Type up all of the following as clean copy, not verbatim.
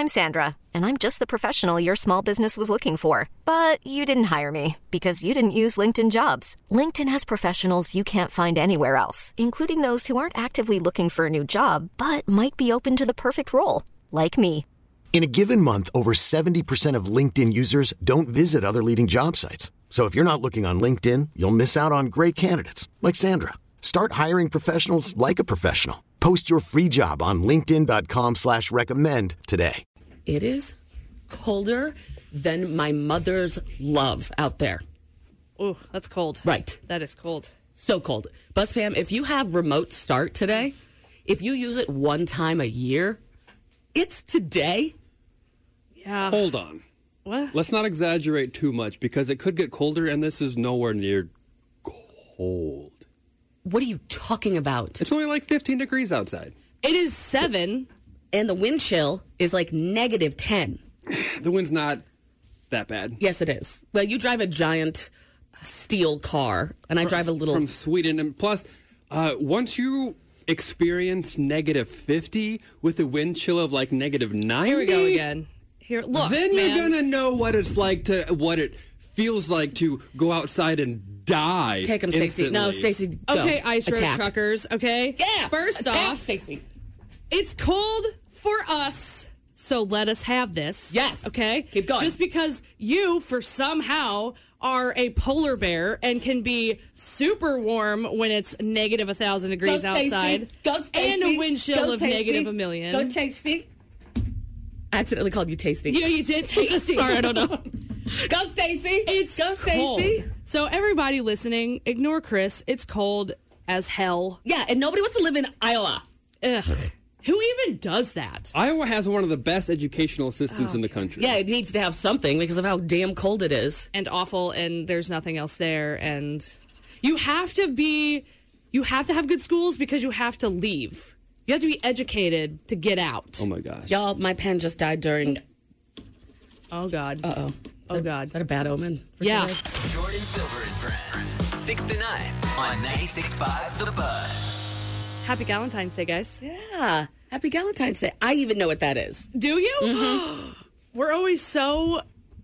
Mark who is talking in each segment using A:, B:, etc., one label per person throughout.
A: I'm Sandra, and I'm just the professional your small business was looking for. But you didn't hire me because you didn't use LinkedIn Jobs. LinkedIn has professionals you can't find anywhere else, including those who aren't actively looking for a new job, but might be open to the perfect role, like me.
B: In a given month, over 70% of LinkedIn users don't visit other leading job sites. So if you're not looking on LinkedIn, you'll miss out on great candidates like Sandra. Start hiring professionals like a professional. Post your free job on linkedin.com/recommend today.
C: It is colder than my mother's love out there.
D: Oh, that's cold.
C: Right.
D: That is cold.
C: So cold. BuzzFam, if you have remote start today, if you use it one time a year, it's today.
D: Yeah.
E: Hold on.
D: What?
E: Let's not exaggerate too much because it could get colder, and this is nowhere near cold.
C: What are you talking about?
E: It's only like 15 degrees outside.
D: It is 7.
C: And the wind chill is like -10.
E: The wind's not that bad.
C: Yes, it is. Well, you drive a giant steel car, and I drive a little...
E: From Sweden. And plus, once you experience -50 with a wind chill of like -90...
D: Here we go again. Here, look,
E: then
D: man.
E: you're going to know what it's like what it feels like to go outside and die.
C: Take him, Stacey. No, Stacey, go.
D: Okay, Ice Road
C: Attack.
D: Truckers, okay?
C: Yeah!
D: First
C: Attack,
D: off,
C: Stacey.
D: it's cold for us, so let us have this.
C: Yes.
D: Okay?
C: Keep going.
D: Just because you, for somehow, are a polar bear and can be super warm when it's -1,000 degrees
C: Go, Stacey.
D: outside.
C: Go, Stacey.
D: And a wind chill
C: Go,
D: of
C: Stacey.
D: -1,000,000.
C: Go, Tasty. I accidentally called you Tasty.
D: Yeah, you did. Tasty.
C: Sorry, I don't know. Go, Stacey.
D: It's
C: Go,
D: cold.
C: Stacey.
D: So everybody listening, ignore Chris. It's cold as hell.
C: Yeah, and nobody wants to live in Iowa.
D: Ugh. Who even does that?
E: Iowa has one of the best educational systems in the country.
C: Yeah, it needs to have something because of how damn cold it is.
D: And awful, and there's nothing else there. And you have to have good schools because you have to leave. You have to be educated to get out.
E: Oh, my gosh.
C: Y'all, my pen just died during...
D: Oh, God.
C: Uh-oh.
D: Oh, God.
C: Is that a bad omen?
D: Yeah.
C: Today?
F: Jordan Silver and Friends. 6 to 9 on 96.5 The Buzz.
D: Happy Valentine's Day, guys.
C: Yeah. Happy Valentine's Day. I even know what that is.
D: Do you? Mm-hmm. We're always so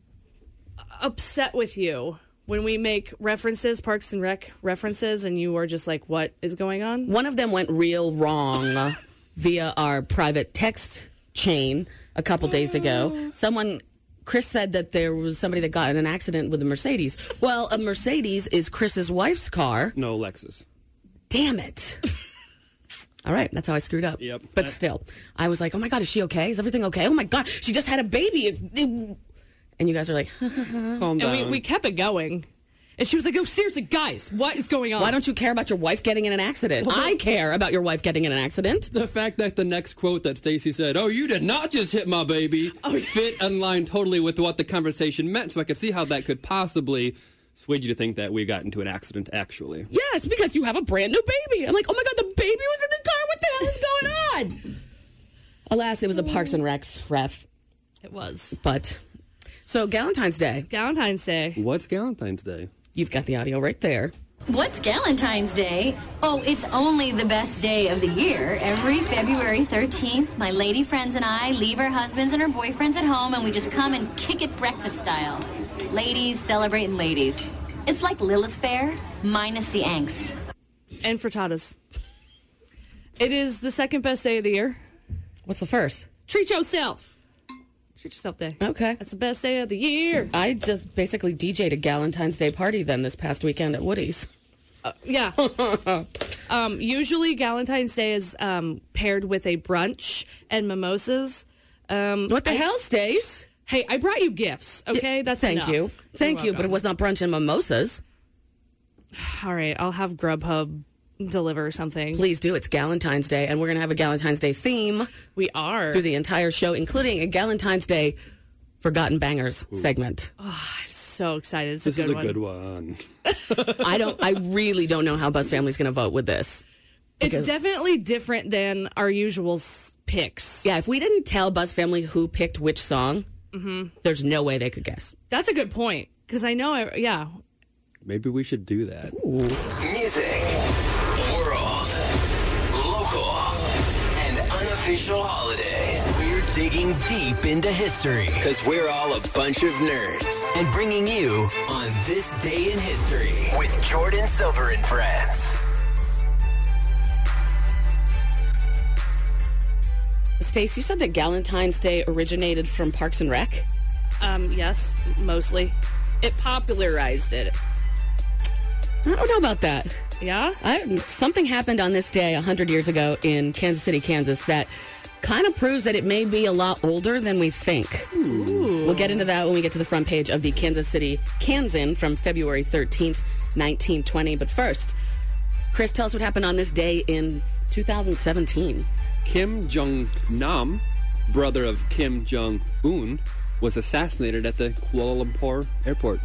D: upset with you when we make references, Parks and Rec references, and you are just like, what is going on?
C: One of them went real wrong via our private text chain a couple days ago. Chris said that there was somebody that got in an accident with a Mercedes. Well, a Mercedes is Chris's wife's car.
E: No, Lexus.
C: Damn it. All right, that's how I screwed up.
E: Yep.
C: But still, I was like, oh my God, is she okay? Is everything okay? Oh my God, she just had a baby. And you guys are like,
E: Calm down.
D: And we kept it going. And she was like, oh, seriously, guys, what is going on?
C: why don't you care about your wife getting in an accident? I care about your wife getting in an accident.
E: The fact that the next quote that Stacey said, "Oh, you did not just hit my baby," fit in line totally with what the conversation meant. So I could see how that could possibly swayed you to think that we got into an accident, actually.
C: Yes, because you have a brand new baby. I'm like, oh my God, the baby was in the car. What the hell is going on? Alas, it was a Parks and Recs ref.
D: It was.
C: But, so Galentine's Day.
D: Galentine's Day.
E: What's Galentine's Day?
C: You've got the audio right there.
G: What's Galentine's Day? Oh, it's only the best day of the year. Every February 13th, my lady friends and I leave our husbands and our boyfriends at home, and we just come and kick it breakfast style. Ladies celebrating ladies. It's like Lilith Fair, minus the angst.
D: And frittatas. It is the second best day of the year.
C: What's the first?
D: Treat yourself. Treat yourself day.
C: Okay.
D: That's the best day of the year.
C: I just basically DJ'd a Galentine's Day party then this past weekend at Woody's.
D: Yeah. Usually Galentine's Day is paired with a brunch and mimosas.
C: What the hell, Stace?
D: Hey, I brought you gifts, okay? That's
C: Thank
D: enough.
C: you. Thank you, but it was not brunch and mimosas.
D: All right, I'll have Grubhub deliver something.
C: Please do. It's Galentine's Day, and we're going to have a Galentine's Day theme.
D: We are.
C: Through the entire show, including a Galentine's Day Forgotten Bangers segment.
D: Oh, I'm so excited. It's
E: this
D: a
E: is
D: good
E: a
D: one.
E: good one.
C: I really don't know how Buzz Family's going to vote with this.
D: It's definitely different than our usual picks.
C: Yeah, if we didn't tell Buzz Family who picked which song, there's no way they could guess.
D: That's a good point, because I know,
E: Maybe we should do that.
C: Ooh.
F: Music, world, local, and unofficial holiday. We're digging deep into history because we're all a bunch of nerds. And bringing you On This Day in History with Jordan Silver and Friends.
C: Stace, you said that Galentine's Day originated from Parks and Rec?
D: Yes, mostly. It popularized it.
C: I don't know about that.
D: Yeah?
C: Something happened on this day 100 years ago in Kansas City, Kansas that kind of proves that it may be a lot older than we think.
D: Ooh.
C: We'll get into that when we get to the front page of the Kansas City Kansan from February 13th, 1920. But first, Chris, tell us what happened on this day in 2017.
E: Kim Jong-nam, brother of Kim Jong-un, was assassinated at the Kuala Lumpur airport.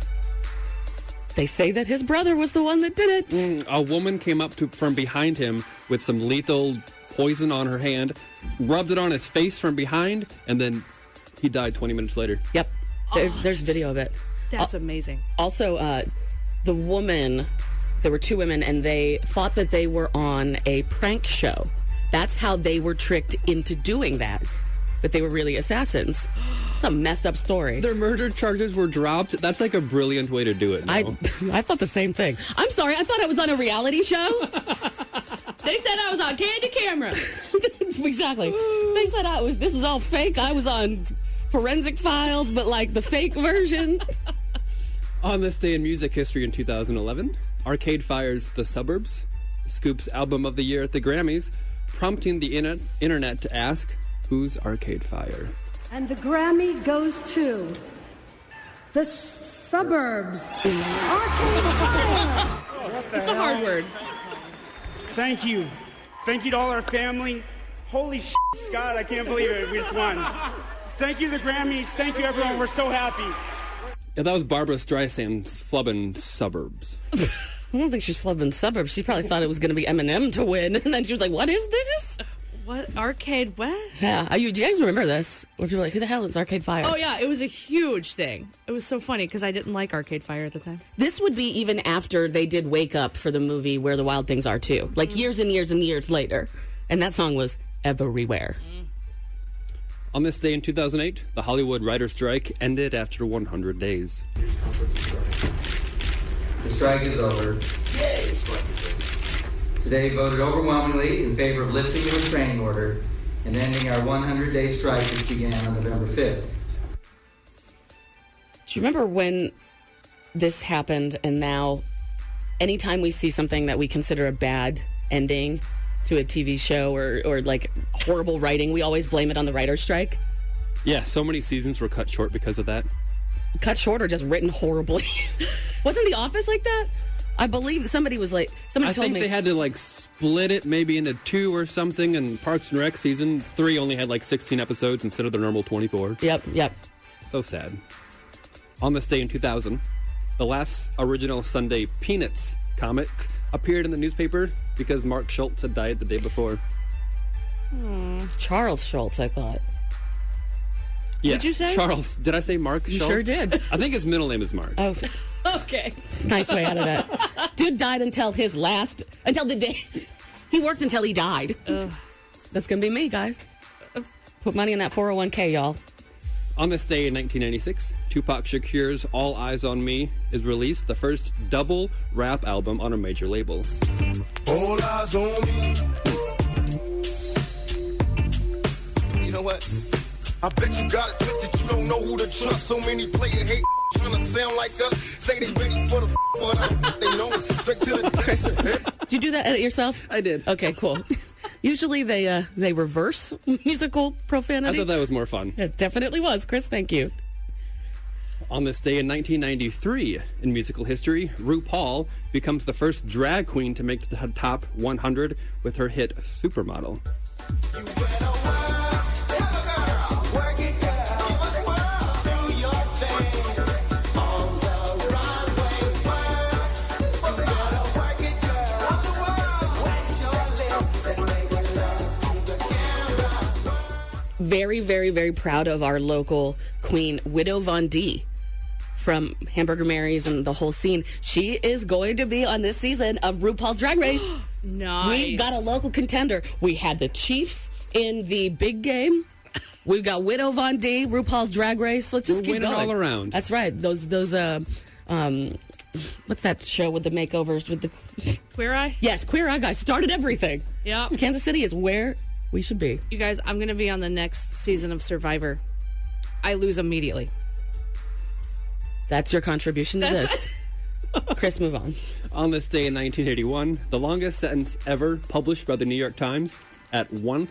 C: They say that his brother was the one that did it.
E: A woman came up from behind him with some lethal poison on her hand, rubbed it on his face from behind, and then he died 20 minutes later.
C: Yep. There's video of it.
D: That's amazing.
C: Also, the woman, there were two women, and they thought that they were on a prank show. That's how they were tricked into doing that they were really assassins. It's a messed up story.
E: Their murder charges were dropped. That's like a brilliant way to do it.
C: I thought the same thing. I'm sorry, I thought I was on a reality show.
D: They said I was on Candy Camera.
C: Exactly. They said this was all fake. I was on Forensic Files, but like the fake version.
E: On this day in music history in 2011, Arcade Fire's The Suburbs, Scoop's album of the year at the Grammys, prompting the internet to ask, who's Arcade Fire?
H: And the Grammy goes to The Suburbs. Arcade Fire.
D: It's a hard word.
I: Thank you. Thank you to all our family. Holy shit, Scott, I can't believe it. We just won. Thank you, the Grammys. Thank you, everyone. We're so happy.
E: Yeah, that was Barbara Streisand's Flubbin' Suburbs.
C: I don't think she's flubbing Suburbs. She probably thought it was going to be Eminem to win. And then she was like, what is this?
D: What? Arcade what?
C: Yeah. Do you guys remember this? Where people were like, who the hell is Arcade Fire?
D: Oh, yeah. It was a huge thing. It was so funny because I didn't like Arcade Fire at the time.
C: This would be even after they did Wake Up for the movie Where the Wild Things Are Too. Like years and years and years later. And that song was everywhere.
E: On this day in 2008, the Hollywood writer's strike ended after 100 days.
J: The strike is over. Yay! Today voted overwhelmingly in favor of lifting the restraining order and ending our 100-day strike, which began on November 5th.
C: Do you remember when this happened and now anytime we see something that we consider a bad ending to a TV show or like horrible writing, we always blame it on the writer's strike?
E: Yeah, so many seasons were cut short because of that.
C: Cut short or just written horribly? Wasn't The Office like that? I believe somebody was like, somebody told me. I
E: think they had to like split it maybe into 2 or something, and Parks and Rec season 3 only had like 16 episodes instead of their normal 24.
C: Yep.
E: So sad. On this day in 2000, the last original Sunday Peanuts comic appeared in the newspaper because Mark Schultz had died the day before.
C: Charles Schultz, I thought.
E: Yes,
D: Did you say?
E: Charles. Did I say Mark
C: You
E: Schultz?
C: sure did.
E: I think his middle name is Mark.
C: Oh,
D: Okay.
C: it's a nice way out of that. Dude died until the day. He worked until he died. That's going to be me, guys. Put money in that 401k, y'all.
E: On this day in 1996, Tupac Shakur's All Eyes on Me is released, the first double rap album on a major label.
K: All eyes on me. You know what? I bet you got it twisted. You don't know who to trust. So many players hate trying to sound like us. Say they ready for the but I think they know it. Straight to the
C: Chris, did you do that edit yourself?
E: I did.
C: Okay, cool. Usually they reverse musical profanity.
E: I thought that was more fun.
C: It definitely was. Chris, thank you.
E: On this day in 1993, in musical history, RuPaul becomes the first drag queen to make the top 100 with her hit Supermodel.
C: Very, very, very proud of our local queen, Widow Von D from Hamburger Mary's and the whole scene. She is going to be on this season of RuPaul's Drag Race.
D: Nice.
C: We got a local contender. We had the Chiefs in the big game. We've got Widow Von D, RuPaul's Drag Race. Let's just
E: We're
C: keep
E: winning
C: going.
E: all around.
C: That's right. Those what's that show with the makeovers with the
D: Queer Eye?
C: Yes, Queer Eye guys started everything.
D: Yeah.
C: Kansas City is where we should be.
D: You guys, I'm going to be on the next season of Survivor. I lose immediately.
C: That's your contribution to this. Chris, move on.
E: On this day in 1981, the longest sentence ever published by the New York Times at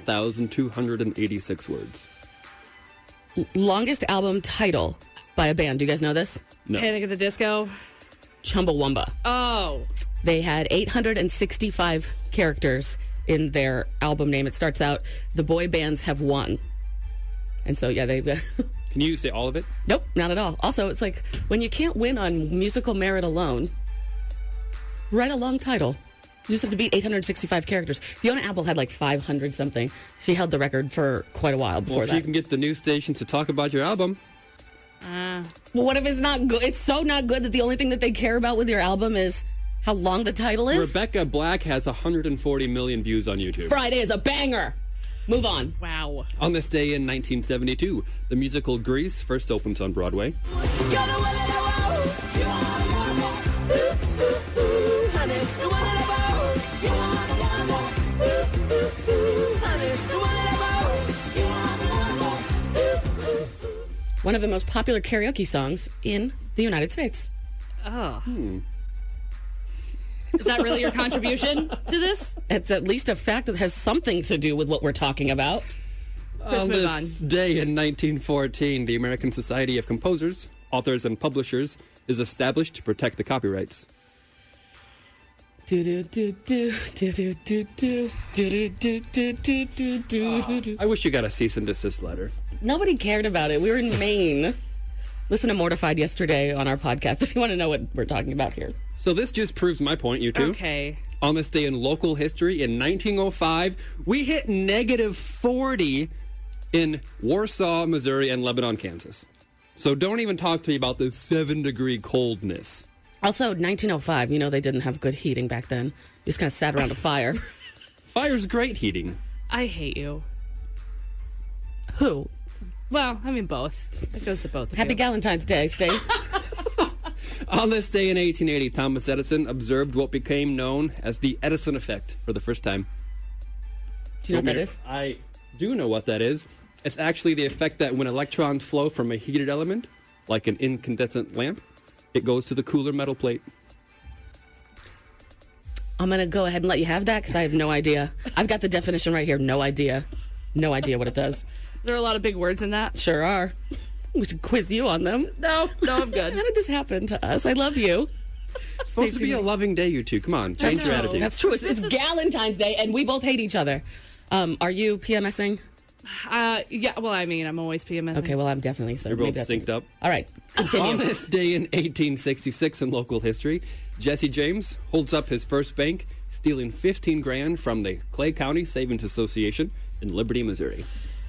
E: 1,286 words.
C: Longest album title by a band. Do you guys know this?
E: No.
D: Panic at the Disco.
C: Chumbawamba.
D: Oh.
C: They had 865 characters in their album name. It starts out, the boy bands have won. And so, yeah, they...
E: Can you say all of it?
C: Nope, not at all. Also, it's like, when you can't win on musical merit alone, write a long title. You just have to beat 865 characters. Fiona Apple had like 500 something. She held the record for quite a while before
E: Well, if
C: that.
E: you can get the news stations to talk about your album.
C: Well, what if it's not good? It's so not good that the only thing that they care about with your album is how long the title is?
E: Rebecca Black has 140 million views on YouTube.
C: Friday is a banger. Move on.
D: Wow.
E: On this day in 1972, the musical Grease first opens on Broadway.
C: One of the most popular karaoke songs in the United States.
D: Oh. Is that really your contribution to this?
C: It's at least a fact that has something to do with what we're talking about.
D: Chris,
E: On
D: move
E: this day in 1914, the American Society of Composers, Authors, and Publishers is established to protect the copyrights.
C: I
E: wish you got a cease and desist letter.
C: Nobody cared about it. We were in Maine. Listen to Mortified yesterday on our podcast if you want to know what we're talking about here.
E: So this just proves my point, you two.
D: Okay.
E: On this day in local history, in 1905, we hit negative 40 in Warsaw, Missouri, and Lebanon, Kansas. So don't even talk to me about the 7-degree coldness.
C: Also, 1905, you know they didn't have good heating back then. You just kind of sat around a fire.
E: Fire's great heating.
D: I hate you.
C: Who?
D: Well, I mean both. It goes to both of
C: Happy
D: you.
C: Galentine's Day, Stace.
E: On this day in 1880, Thomas Edison observed what became known as the Edison effect for the first time.
C: Do you know what that is?
E: I do know what that is. It's actually the effect that when electrons flow from a heated element, like an incandescent lamp, it goes to the cooler metal plate.
C: I'm going to go ahead and let you have that because I have no idea. I've got the definition right here. No idea. No idea what it does.
D: There are a lot of big words in that.
C: Sure are. We should quiz you on them.
D: No, I'm good.
C: How did this happen to us? I love you.
E: It's supposed to be a loving day, you two. Come on, change your attitude.
C: That's true. It's Galentine's Day, and we both hate each other. Are you PMSing?
D: Yeah, well, I mean, I'm always PMSing.
C: Okay, well, I'm definitely. So
E: You're both synced up.
C: All right, continue.
E: On this day in 1866 in local history, Jesse James holds up his first bank, stealing $15,000 from the Clay County Savings Association in Liberty, Missouri.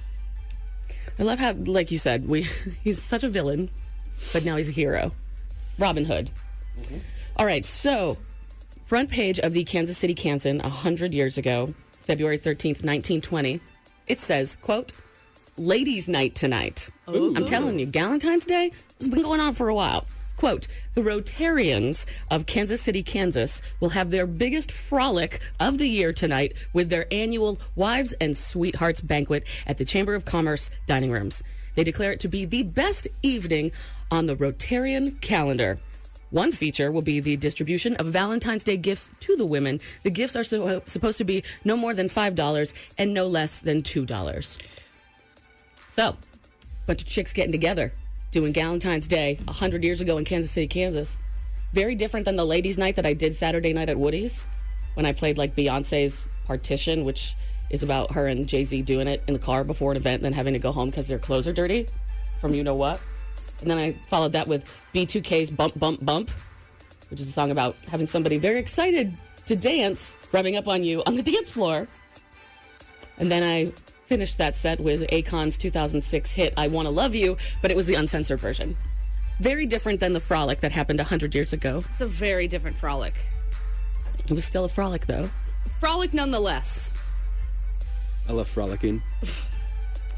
C: I love how, like you said, he's such a villain, but now he's a hero. Robin Hood. Mm-hmm. All right, so front page of the Kansas City Kansan 100 years ago, February 13th, 1920, it says, quote, Ladies' Night tonight.
D: Ooh.
C: I'm telling you, Galentine's Day has been going on for a while. Quote, the Rotarians of Kansas City, Kansas will have their biggest frolic of the year tonight with their annual Wives and Sweethearts banquet at the Chamber of Commerce dining rooms. They declare it to be the best evening on the Rotarian calendar. One feature will be the distribution of Valentine's Day gifts to the women. The gifts are supposed to be no more than $5 and no less than $2. So, a bunch of chicks getting together, doing Galentine's Day 100 years ago in Kansas City, Kansas. Very different than the ladies' night that I did Saturday night at Woody's when I played like Beyonce's Partition, which is about her and Jay-Z doing it in the car before an event and then having to go home because their clothes are dirty from you know what. And then I followed that with B2K's Bump, Bump, Bump, which is a song about having somebody very excited to dance, rubbing up on you on the dance floor. And then I finished that set with Akon's 2006 hit, I Wanna Love You, but it was the uncensored version. Very different than the frolic that happened 100 years ago.
D: It's a very different frolic.
C: It was still a frolic, though.
D: Frolic nonetheless.
E: I love frolicking.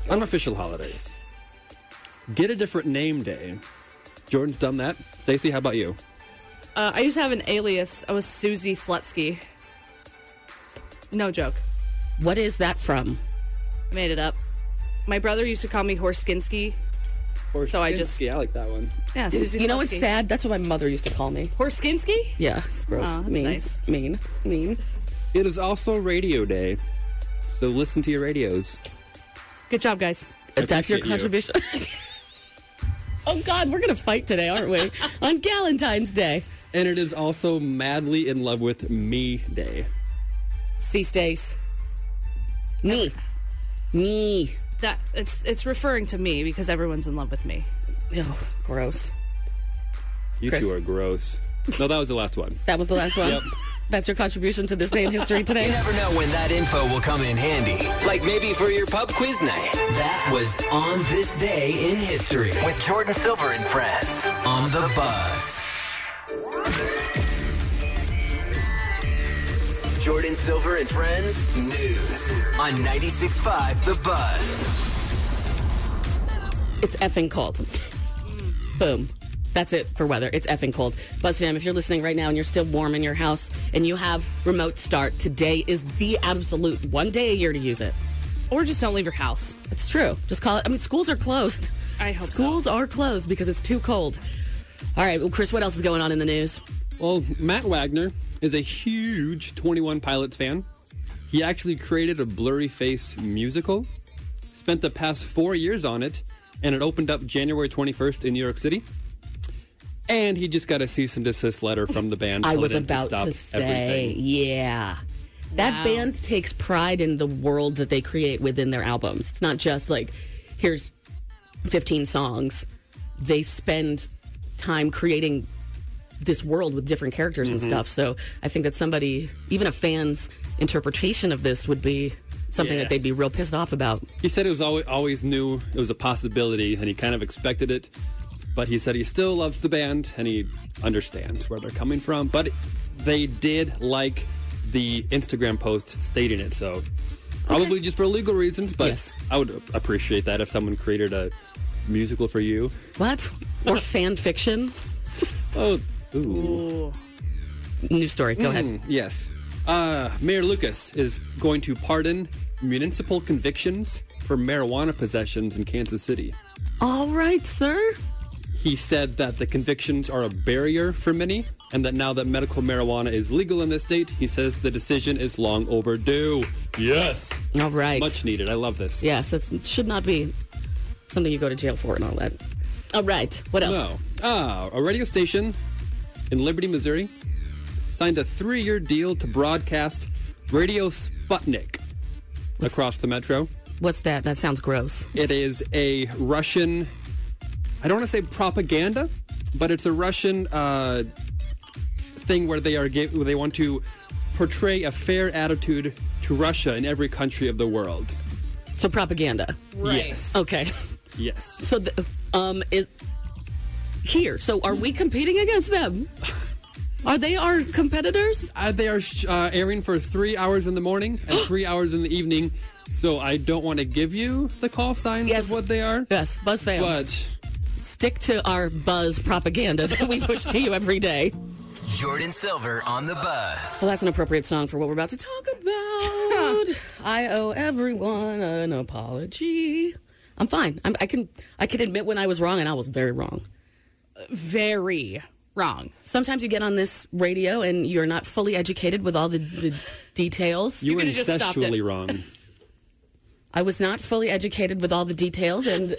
E: Unofficial holidays. Get a different name day. Jordan's done that. Stacey, how about you?
D: I used to have an alias. I was Susie Slutsky. No joke.
C: What is that from?
D: I made it up. My brother used to call me Horskinsky. So I just...
E: I like that one.
D: Yeah, Susie
C: You know
D: Slutsky.
C: what's sad? That's what my mother used to call me.
D: Horskinsky?
C: Yeah, it's gross.
D: Oh, that's
C: mean.
D: nice.
C: Mean.
E: It is also radio day. So listen to your radios.
D: Good job, guys.
C: That's your
E: appreciate you.
C: contribution. Oh, God, we're going to fight today, aren't we? On Galentine's Day.
E: And it is also madly in love with me day.
C: See, Stace. Me.
D: That it's referring to me because everyone's in love with me.
C: Ew, gross.
E: You
C: Chris.
E: two are gross. No, that was the last one.
C: That was the last one?
E: Yep.
C: That's your contribution to this day in history
F: You
C: today?
F: never know when that info will come in handy. Like maybe for your pub quiz night. That was On This Day in History with Jordan Silver and friends on the bus. Jordan Silver and Friends News on 96.5 The Buzz.
C: It's effing cold. Boom. That's it for weather. It's effing cold. Buzz fam, if you're listening right now and you're still warm in your house and you have remote start, today is the absolute one day a year to use it.
D: Or just don't leave your house.
C: It's true. Just call it. I mean, schools are closed.
D: I hope
C: Schools are closed because it's too cold. All right, well, Chris, what else is going on in the news?
E: Well, Matt Wagner is a huge 21 Pilots fan. He actually created a Blurry Face musical, spent the past 4 years on it, and it opened up January 21st in New York City. And he just got a cease and desist letter from the band.
C: I
E: telling
C: was
E: him
C: about
E: stop
C: to say,
E: everything.
C: yeah. That
D: Wow.
C: band takes pride in the world that they create within their albums. It's not just like, here's 15 songs. They spend time creating this world with different characters and stuff. So I think that somebody, even a fan's interpretation of this would be something
E: Yeah.
C: that they'd be real pissed off about.
E: He said it was always knew it was a possibility, and he kind of expected it. But he said he still loves the band, and he understands where they're coming from. But they did like the Instagram post stating it, so probably just for legal reasons. But
C: Yes.
E: I would appreciate that if someone created a musical for you.
C: What? Or fan fiction?
E: Oh, ooh.
D: Ooh.
C: News story. Go ahead.
E: Yes. Mayor Lucas is going to pardon municipal convictions for marijuana possessions in Kansas City.
C: All right, sir.
E: He said that the convictions are a barrier for many, and that now that medical marijuana is legal in this state, he says the decision is long overdue. Yes.
C: All right.
E: Much needed. I love this.
C: Yes, that should not be something you go to jail for and all that. All right. What else?
E: No. A radio station in Liberty, Missouri signed a 3-year deal to broadcast Radio Sputnik across the metro.
C: What's that? That sounds gross.
E: It is a Russian, I don't want to say propaganda, but it's a Russian thing where they want to portray a fair attitude to Russia in every country of the world.
C: So propaganda.
D: Right.
E: Yes.
C: Okay.
E: Yes.
C: So here. So are we competing against them? Are they our competitors?
E: They are airing for 3 hours in the morning and 3 hours in the evening. So I don't want to give you the call signs
C: Yes.
E: of what they are.
C: Yes, Buzz fam.
E: But
C: Stick to our Buzz propaganda that we push to you every day.
F: Jordan Silver on the bus.
C: Well, that's an appropriate song for what we're about to talk about. I owe everyone an apology. I'm fine. I can admit when I was wrong, and I was very wrong.
D: Very wrong.
C: Sometimes you get on this radio and you're not fully educated with all the details.
E: you were
D: could've just stopped
E: incestually
D: it.
E: wrong.
C: I was not fully educated with all the details, and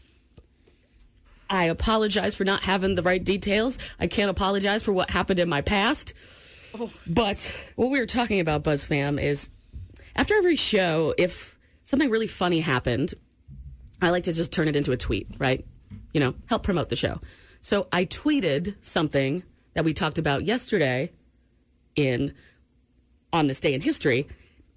C: I apologize for not having the right details. I can't apologize for what happened in my past. But what we were talking about, Buzz Fam, is after every show, if something really funny happened, I like to just turn it into a tweet, right? You know, help promote the show. So I tweeted something that we talked about yesterday on this day in history.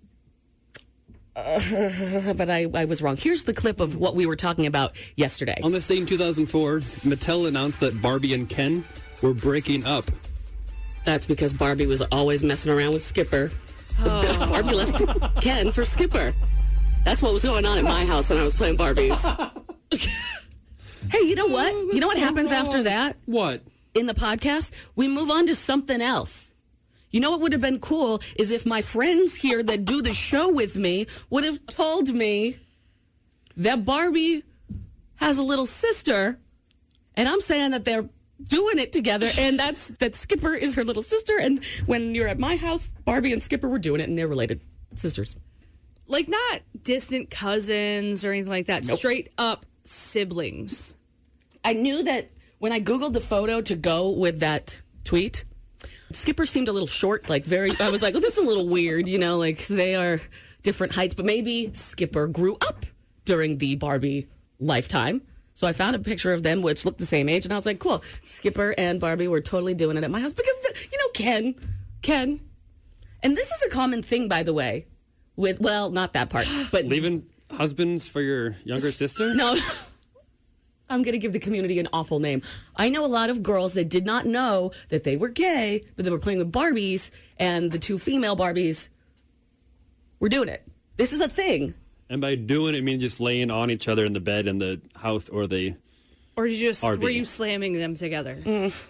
C: But I was wrong. Here's the clip of what we were talking about yesterday.
E: On this day in 2004, Mattel announced that Barbie and Ken were breaking up.
C: That's because Barbie was always messing around with Skipper. Barbie left Ken for Skipper. That's what was going on at my house when I was playing Barbies. Hey, you know what? You know what happens after that?
E: What?
C: In the podcast, we move on to something else. You know what would have been cool is if my friends here that do the show with me would have told me that Barbie has a little sister, and I'm saying that they're doing it together, and that Skipper is her little sister, and when you're at my house, Barbie and Skipper were doing it, and they're related sisters.
D: Like, not distant cousins or anything like that.
C: Nope.
D: Straight up siblings.
C: I knew that when I Googled the photo to go with that tweet, Skipper seemed a little short, I was like, oh, this is a little weird, like they are different heights, but maybe Skipper grew up during the Barbie lifetime. So I found a picture of them, which looked the same age, and I was like, cool. Skipper and Barbie were totally doing it at my house because, Ken. And this is a common thing, by the way, not that part, but...
E: Leaving husbands for your younger sister?
C: No. I'm going to give the community an awful name. I know a lot of girls that did not know that they were gay, but they were playing with Barbies, and the two female Barbies were doing it. This is a thing.
E: And by doing it, I mean just laying on each other in the bed in the house or the
D: Or just
E: RV.
D: were you slamming them together?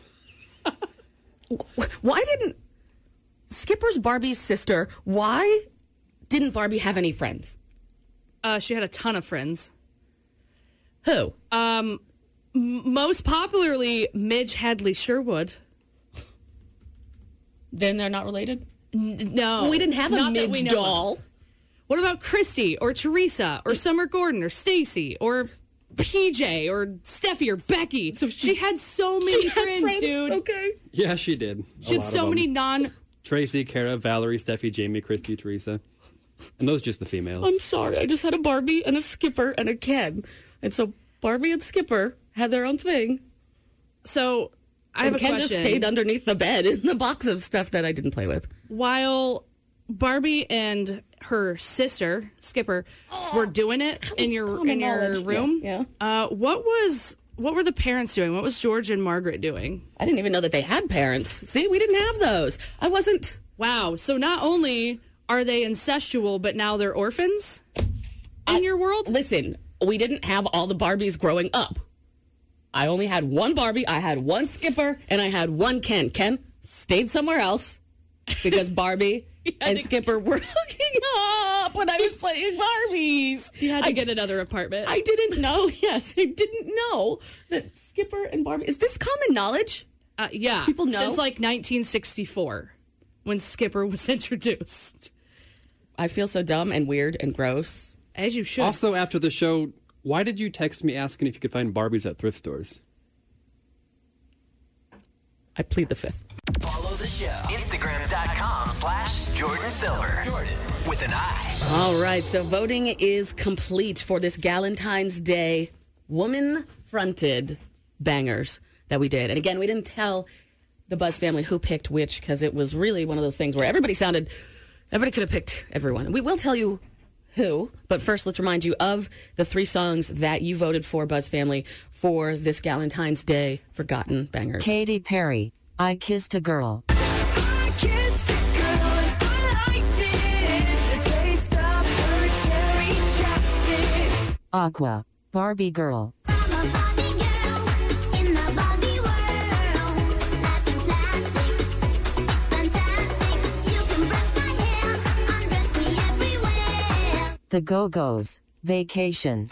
C: Why didn't Skipper's Barbie's sister, why didn't Barbie have any friends?
D: She had a ton of friends.
C: Who?
D: Most popularly, Midge Hadley Sherwood.
C: Then they're not related?
D: No.
C: We didn't have a
D: Not that we
C: Midge
D: know
C: doll.
D: of. What about Christy or Teresa or Summer Gordon or Stacy or PJ or Steffi or Becky? So she had so many friends, dude.
C: Okay.
E: Yeah, she did.
D: She had so many
E: Tracy, Kara, Valerie, Steffi, Jamie, Christy, Teresa. And those are just the females.
C: I'm sorry. I just had a Barbie and a Skipper and a Ken. And so Barbie and Skipper had their own thing.
D: So I have a
C: Ken
D: question.
C: just stayed underneath the bed in the box of stuff that I didn't play with.
D: While Barbie and her sister Skipper were doing it in your room, what were the parents doing? What was George and Margaret doing?
C: I didn't even know that they had parents. See, we didn't have those. I wasn't.
D: Wow. So not only are they incestual, but now they're orphans in your world?
C: Listen, we didn't have all the Barbies growing up. I only had one Barbie, I had one Skipper, and I had one Ken. Ken stayed somewhere else because Barbie and Skipper were hooking up when I was playing Barbies.
D: You had to get another apartment.
C: I didn't know. Yes, I didn't know that Skipper and Barbie. Is this common knowledge?
D: Yeah.
C: People know?
D: Since like 1964 when Skipper was introduced.
C: I feel so dumb and weird and gross.
D: As you should.
E: Also, after the show, why did you text me asking if you could find Barbies at thrift stores?
C: I plead the fifth.
F: Follow the show. Instagram.com/Jordan Silver. Jordan with an I.
C: All right, so voting is complete for this Galentine's Day woman-fronted bangers that we did. And again, we didn't tell the Buzz family who picked which because it was really one of those things where everybody could have picked everyone. We will tell you who, but first let's remind you of the 3 songs that you voted for, Buzz family, for this Galentine's Day forgotten bangers.
L: Katy Perry, I Kissed a Girl. Aqua, Barbie Girl. The Go-Go's, Vacation.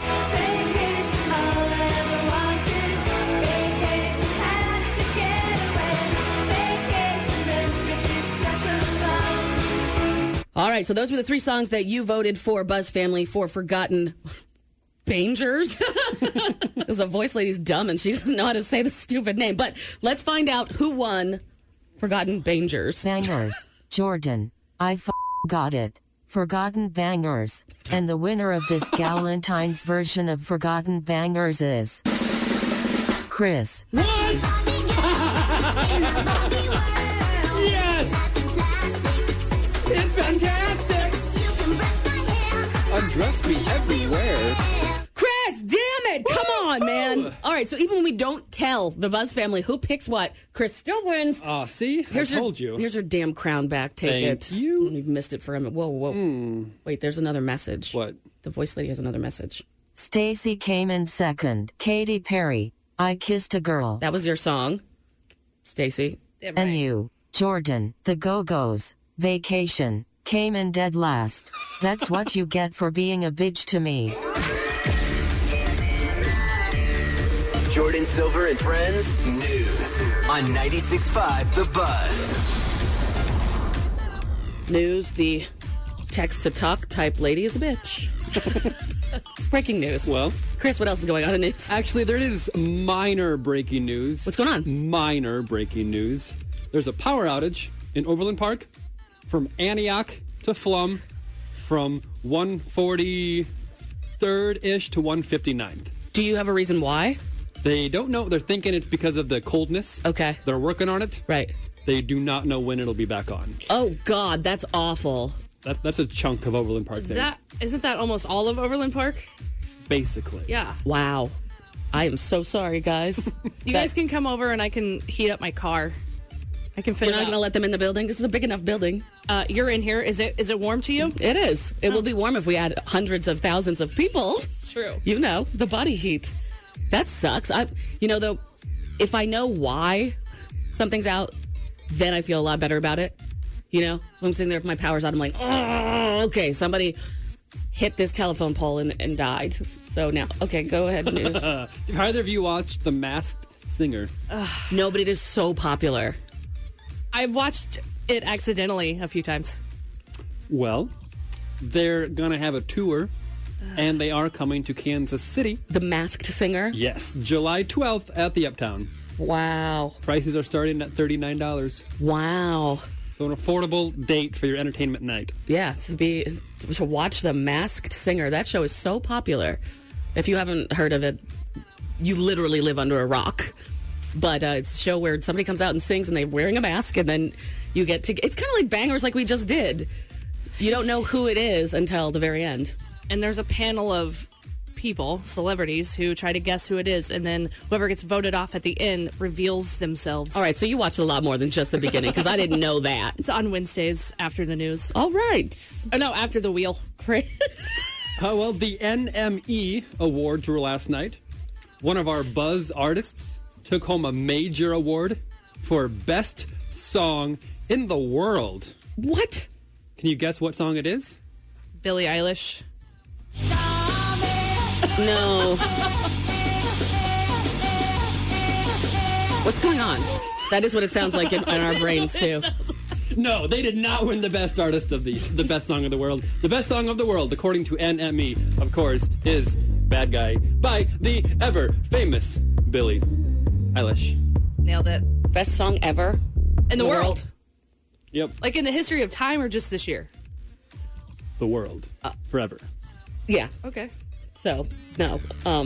C: All right, so those were the 3 songs that you voted for, Buzz family, for forgotten bangers. Because the voice lady's dumb and she doesn't know how to say the stupid name. But let's find out who won forgotten bangers.
L: Bangers, Jordan. I got it. Forgotten Bangers. And the winner of this Galentine's version of Forgotten Bangers is Chris.
E: What? Yes! It's fantastic! Undress me everywhere.
C: Chris, damn it! Come on, man. All right, so even when we don't tell the Buzz family who picks what, Chris still wins.
E: Oh, see? I told you.
C: Here's your damn crown back. Take it.
E: Thank you.
C: You've missed it for a minute. Whoa. Wait, there's another message.
E: What?
C: The voice lady has another message.
L: Stacy came in second. Katy Perry, I Kissed a Girl.
C: That was your song, Stacy.
L: And you, Jordan, the Go-Go's, Vacation, came in dead last. That's what you get for being a bitch to me.
F: Jordan Silver and Friends News on 96.5 The Buzz.
C: News, the text-to-talk type lady is a bitch. Breaking news.
E: Well,
C: Chris, what else is going on in the news?
E: actually, there is minor breaking news.
C: What's going on?
E: Minor breaking news. There's a power outage in Overland Park from Antioch to Flum from 143rd-ish to 159th.
C: Do you have a reason why?
E: They don't know. They're thinking it's because of the coldness.
C: Okay.
E: They're working on it.
C: Right.
E: They do not know when it'll be back on.
C: Oh, God, that's awful.
E: That's a chunk of Overland Park there.
D: Isn't that almost all of Overland Park?
E: Basically.
D: Yeah.
C: Wow. I am so sorry, guys.
D: You guys can come over and I can heat up my car. I can fit
C: You're
D: it
C: not
D: out.
C: going to let them in the building? This is a big enough building.
D: You're in here. Is it warm to you?
C: It is. It will be warm if we had hundreds of thousands of people.
D: It's true.
C: You know, the body heat. That sucks. Though, if I know why something's out, then I feel a lot better about it. You know, when I'm sitting there with my power's out, I'm like, oh, okay, somebody hit this telephone pole and died. So now, okay, go ahead. News.
E: Have either of you watched The Masked Singer?
C: No, but it is so popular.
D: I've watched it accidentally a few times.
E: Well, they're going to have a tour, and they are coming to Kansas City.
C: The Masked Singer?
E: Yes, July 12th at the Uptown.
C: Wow.
E: Prices are starting at $39.
C: Wow.
E: So an affordable date for your entertainment night.
C: Yeah, to watch The Masked Singer. That show is so popular. If you haven't heard of it, you literally live under a rock. But it's a show where somebody comes out and sings and they're wearing a mask, and then you get to... It's kind of like Bangers like we just did. You don't know who it is until the very end.
D: And there's a panel of people, celebrities, who try to guess who it is, and then whoever gets voted off at the end reveals themselves.
C: All right, so you watched a lot more than just the beginning, because I didn't know that.
D: It's on Wednesdays after the news.
C: All right.
D: Oh, no, after the wheel.
E: Well, the NME Awards were last night. One of our Buzz artists took home a major award for Best Song in the World.
C: What?
E: Can you guess what song it is?
D: Billie Eilish.
C: No. What's going on? That is what it sounds like in our brains, too.
E: No, they did not win the best artist of the best song of the world. The best song of the world, according to NME, of course, is Bad Guy by the ever famous Billie Eilish.
D: Nailed it.
C: Best song ever
D: in the world.
E: Yep.
D: Like in the history of time or just this year?
E: The world. Forever.
C: Yeah.
D: Okay.
C: So, no.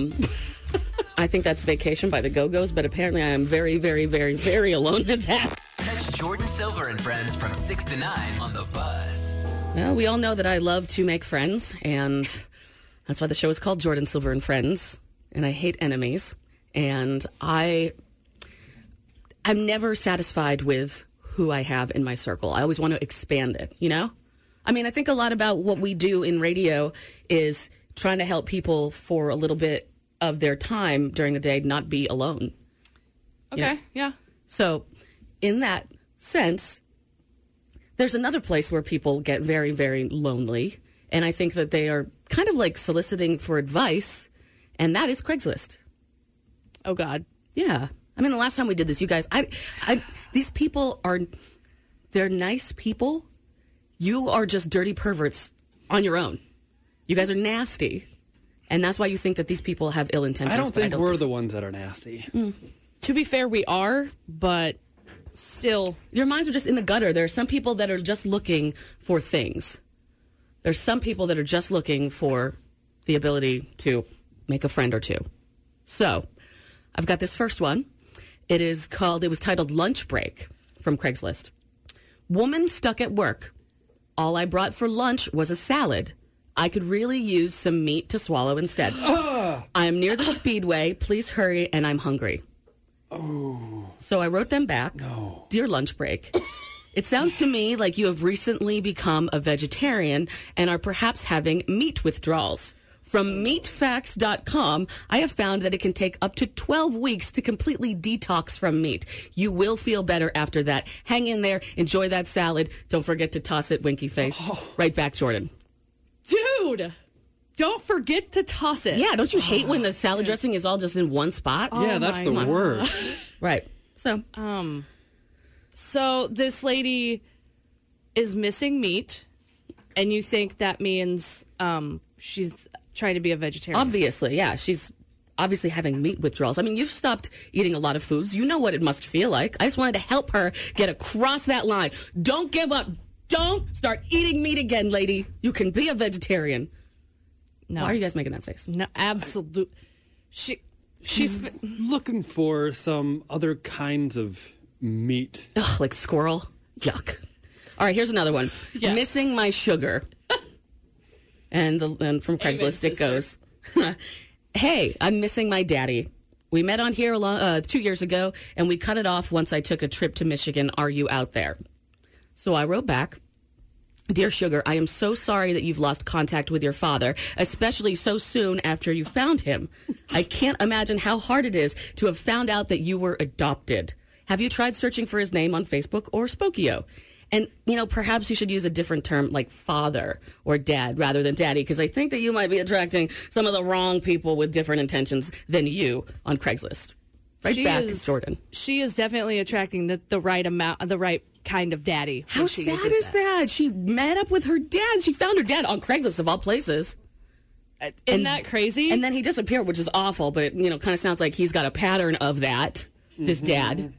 C: I think that's Vacation by the Go-Go's, but apparently I am very, very, very, very alone with that.
F: Catch Jordan Silver and Friends from 6 to 9 on The Buzz.
C: Well, we all know that I love to make friends, and that's why the show is called Jordan Silver and Friends, and I hate enemies. And I'm never satisfied with who I have in my circle. I always want to expand it, you know? I mean, I think a lot about what we do in radio is trying to help people for a little bit of their time during the day not be alone.
D: Okay,
C: You know?
D: yeah.
C: So, in that sense, there's another place where people get very, very lonely, and I think that they are kind of like soliciting for advice, and that is Craigslist.
D: Oh, God.
C: Yeah. I mean, the last time we did this, you guys, these people they're nice people. You are just dirty perverts on your own. You guys are nasty. And that's why you think that these people have ill intentions.
E: I don't think we're the ones that are nasty.
D: To be fair, we are, but still.
C: Your minds are just in the gutter. There are some people that are just looking for things. There's some people that are just looking for the ability to make a friend or two. So, I've got this first one. It was titled Lunch Break from Craigslist. Woman stuck at work. All I brought for lunch was a salad. I could really use some meat to swallow instead. I am near the Speedway. Please hurry, and I'm hungry. Oh. So I wrote them back.
E: No.
C: Dear Lunch Break, It sounds to me like you have recently become a vegetarian and are perhaps having meat withdrawals. From meatfacts.com, I have found that it can take up to 12 weeks to completely detox from meat. You will feel better after that. Hang in there. Enjoy that salad. Don't forget to toss it, winky face. Right back, Jordan.
D: Dude, don't forget to toss it.
C: Yeah, don't you hate when the salad dressing is all just in one spot?
E: Yeah, that's the worst.
C: Right. So
D: this lady is missing meat, and you think that means she's trying to be a vegetarian?
C: Obviously, yeah. She's obviously having meat withdrawals. I mean, you've stopped eating a lot of foods. You know what it must feel like. I just wanted to help her get across that line. Don't give up. Don't start eating meat again, lady. You can be a vegetarian.
D: No.
C: Why are you guys making that face?
D: No, absolutely.
E: She's looking for some other kinds of meat.
C: Ugh, like squirrel? Yuck. All right, here's another one. Yes. Missing my sugar. And from Craigslist it goes, hey, I'm missing my daddy. We met on here 2 years ago, and we cut it off once I took a trip to Michigan. Are you out there? So I wrote back, Dear Sugar, I am so sorry that you've lost contact with your father, especially so soon after you found him. I can't imagine how hard it is to have found out that you were adopted. Have you tried searching for his name on Facebook or Spokeo? And, perhaps you should use a different term like father or dad rather than daddy, because I think that you might be attracting some of the wrong people with different intentions than you on Craigslist. Jordan.
D: She is definitely attracting the right amount, the right kind of daddy.
C: How sad is that? She met up with her dad. She found her dad on Craigslist of all places.
D: Isn't that crazy?
C: And then he disappeared, which is awful, but it kind of sounds like he's got a pattern of that, this dad.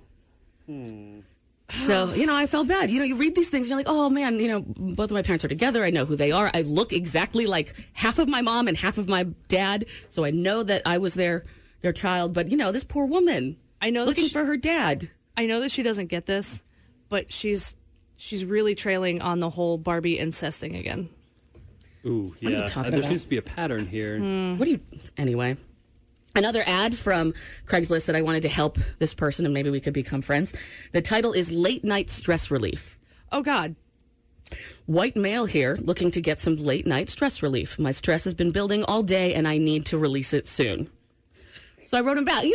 C: So, I felt bad. You read these things and you're like, oh, man, both of my parents are together. I know who they are. I look exactly like half of my mom and half of my dad. So I know that I was their child. But, this poor woman, looking for her dad.
D: I know that she doesn't get this, but she's really trailing on the whole Barbie incest thing again.
E: Ooh, yeah. There seems to be a pattern here.
C: Anyway. Another ad from Craigslist that I wanted to help this person, and maybe we could become friends. The title is Late Night Stress Relief.
D: Oh, God.
C: White male here looking to get some late night stress relief. My stress has been building all day, and I need to release it soon. So I wrote him back.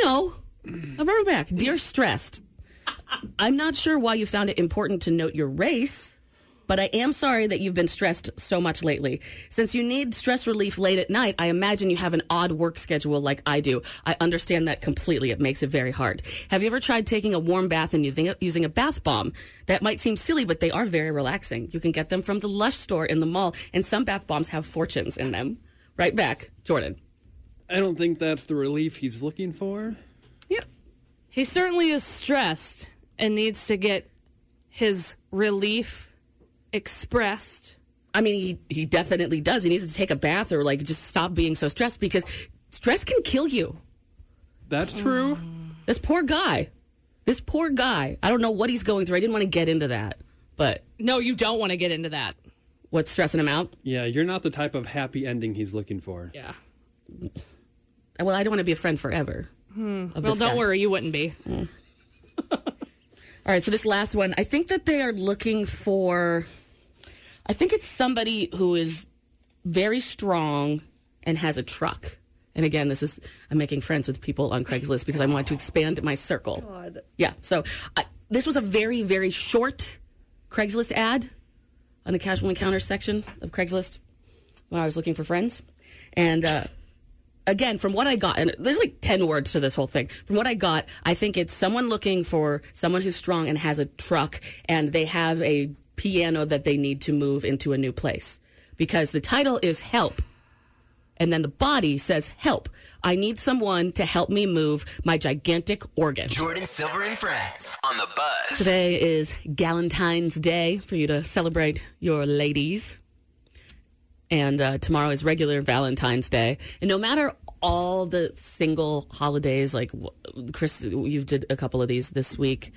C: Dear Stressed, I'm not sure why you found it important to note your race, but I am sorry that you've been stressed so much lately. Since you need stress relief late at night, I imagine you have an odd work schedule like I do. I understand that completely. It makes it very hard. Have you ever tried taking a warm bath and using a bath bomb? That might seem silly, but they are very relaxing. You can get them from the Lush store in the mall, and some bath bombs have fortunes in them. Right back, Jordan.
E: I don't think that's the relief he's looking for.
C: Yeah.
D: He certainly is stressed and needs to get his relief expressed.
C: I mean, he definitely does. He needs to take a bath or just stop being so stressed, because stress can kill you.
E: That's true.
C: This poor guy. I don't know what he's going through. I didn't want to get into that, but
D: no, you don't want to get into that.
C: What's stressing him out?
E: Yeah, you're not the type of happy ending he's looking for.
D: Yeah.
C: Well, I don't want to be a friend forever.
D: Well, don't worry, you wouldn't be.
C: All right, so this last one, I think that they are looking for, I think it's somebody who is very strong and has a truck. And again, I'm making friends with people on Craigslist because I want to expand my circle.
D: God.
C: Yeah, so this was a very, very short Craigslist ad on the casual encounters section of Craigslist when I was looking for friends. And again, from what I got, and there's 10 words to this whole thing. From what I got, I think it's someone looking for someone who's strong and has a truck, and they have a piano that they need to move into a new place. Because the title is Help. And then the body says, help. I need someone to help me move my gigantic organ.
F: Jordan Silver and Friends on the Buzz.
C: Today is Galentine's Day for you to celebrate your ladies. And tomorrow is regular Valentine's Day. And no matter all the single holidays, Chris, you did a couple of these this week,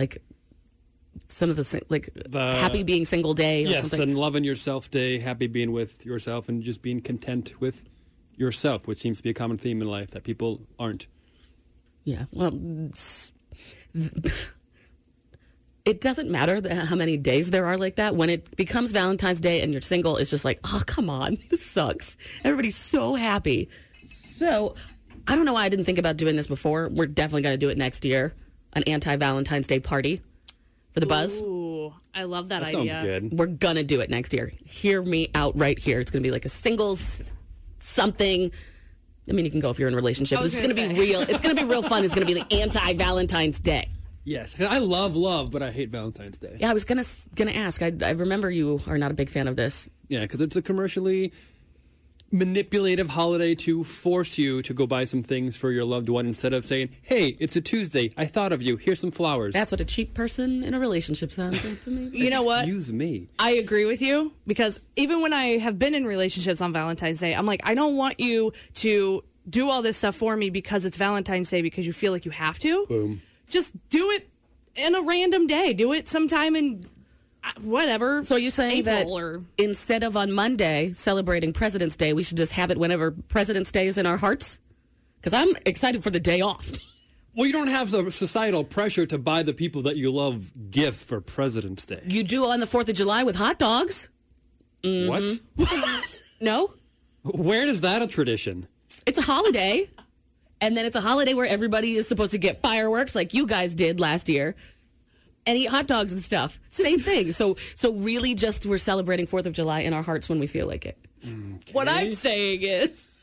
C: some of the Happy Being Single Day or something.
E: Yes, and Loving Yourself Day, happy being with yourself and just being content with yourself, which seems to be a common theme in life that people aren't.
C: Yeah, well, it doesn't matter how many days there are like that. When it becomes Valentine's Day and you're single, it's just like, oh, come on, this sucks. Everybody's so happy. So I don't know why I didn't think about doing this before. We're definitely going to do it next year, an anti-Valentine's Day party for the Buzz.
D: Ooh, I love that idea.
E: Sounds good.
C: We're going to do it next year. Hear me out right here. It's going to be like a singles something. I mean, you can go if you're in a relationship. It's going to be real. It's going to be real fun. It's going to be the anti-Valentine's Day.
E: Yes, I love, but I hate Valentine's Day.
C: Yeah, I was gonna ask. I remember you are not a big fan of this.
E: Yeah, because it's a commercially manipulative holiday to force you to go buy some things for your loved one instead of saying, hey, it's a Tuesday. I thought of you. Here's some flowers.
C: That's what a cheap person in a relationship sounds like to me.
D: You know what?
E: Excuse me.
D: I agree with you, because even when I have been in relationships on Valentine's Day, I'm like, I don't want you to do all this stuff for me because it's Valentine's Day because you feel like you have to.
E: Boom.
D: Just do it in a random day. Do it sometime in whatever.
C: So are you saying
D: April
C: that instead of on Monday celebrating President's Day, we should just have it whenever President's Day is in our hearts? Because I'm excited for the day off.
E: Well, you don't have the societal pressure to buy the people that you love gifts for President's Day.
C: You do on the 4th of July with hot dogs.
E: What?
C: No?
E: Where is that a tradition?
C: It's a holiday. And then it's a holiday where everybody is supposed to get fireworks like you guys did last year and eat hot dogs and stuff. Same thing. So really just we're celebrating 4th of July in our hearts when we feel like it.
E: Okay.
D: What I'm saying is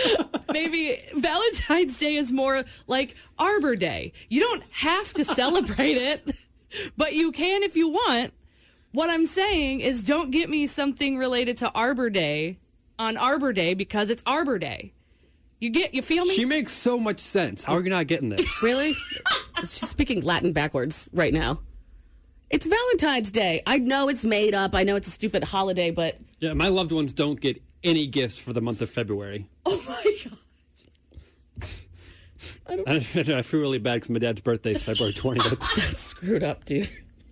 D: maybe Valentine's Day is more like Arbor Day. You don't have to celebrate it, but you can if you want. What I'm saying is don't get me something related to Arbor Day on Arbor Day because it's Arbor Day. You feel me?
E: She makes so much sense. How are you not getting this?
C: Really? She's speaking Latin backwards right now. It's Valentine's Day. I know it's made up. I know it's a stupid holiday, but...
E: Yeah, my loved ones don't get any gifts for the month of February.
C: Oh, my God.
E: I feel really bad because my dad's birthday is February 20th.
C: That's screwed up, dude.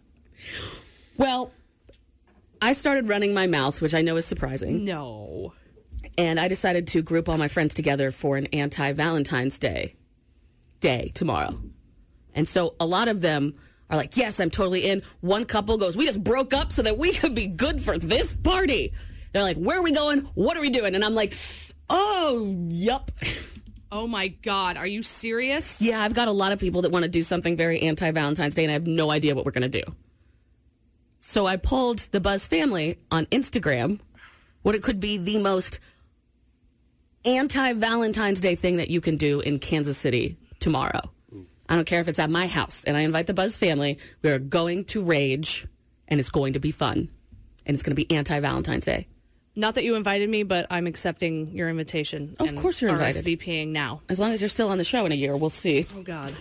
C: Well, I started running my mouth, which I know is surprising.
D: No.
C: And I decided to group all my friends together for an anti-Valentine's Day tomorrow. And so a lot of them are like, yes, I'm totally in. One couple goes, we just broke up so that we could be good for this party. They're like, where are we going? What are we doing? And I'm like, oh, yup.
D: Oh, my God. Are you serious?
C: Yeah, I've got a lot of people that want to do something very anti-Valentine's Day, and I have no idea what we're going to do. So I polled the Buzz family on Instagram what it could be the most anti-Valentine's Day thing that you can do in Kansas City tomorrow. I don't care if it's at my house. And I invite the Buzz family. We are going to rage, and it's going to be fun. And it's going to be anti-Valentine's Day.
D: Not that you invited me, but I'm accepting your invitation.
C: Of course you're invited.
D: RSVPing now.
C: As long as you're still on the show in a year, we'll see.
D: Oh, God.